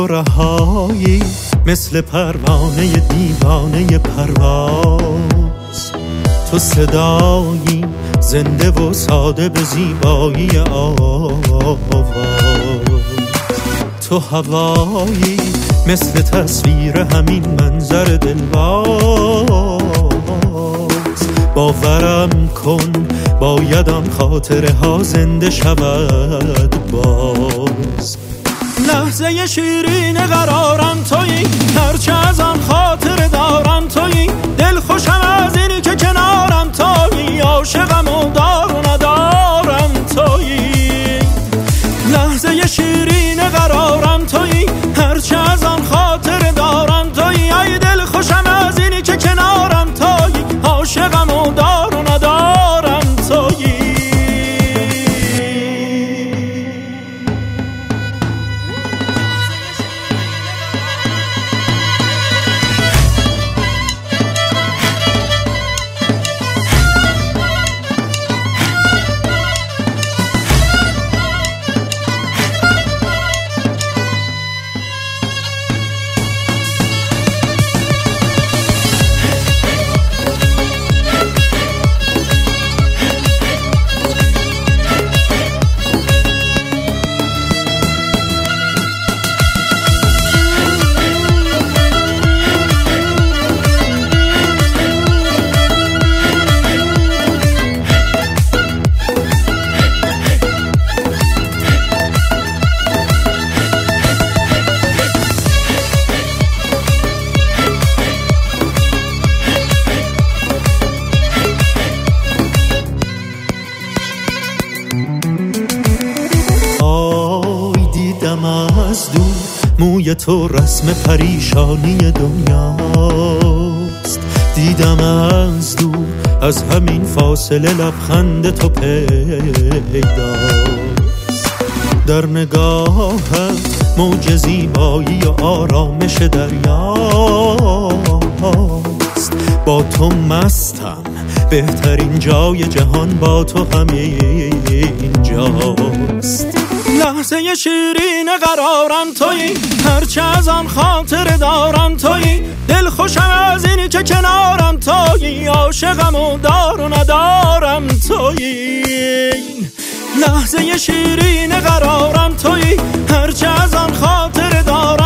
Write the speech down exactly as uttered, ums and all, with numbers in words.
تو رهایی مثل پروانه دیوانه پرواز، تو صدایی زنده و ساده به زیبایی آواز، تو هوایی مثل تصویر همین منظر دلواز. باورم کن باید آن خاطره ها زنده شود باز. لحظه شیرین قرارم تویی، هرچه از آن خاطره دارم تویی، دل خوشم از اینی که کنارم تویی، عاشقم و دار و ندارم تویی. لحظه شیرین قرارم تویی، هرچه از آن خاطره دارم تویی، ای دل خوشم از اینی که کنارم تویی، عاشقم و دار و ندارم تویی. از دور موی تو رسم پریشانی دنیاست، دیدم از دور از همین فاصله لبخند تو پیداست. در نگاهم موج زیبایی و آرامش دریاست، با تو مستم بهترین جای جهان با تو همین جاست. لحظه شیرین قرارم تویی، هرچه از آن خاطره دارم تویی، دل خوشم از اینی که کنارم تویی، عاشقم و دار و ندارم تویی. لحظه شیرین قرارم تویی، هرچه از آن خاطره دارم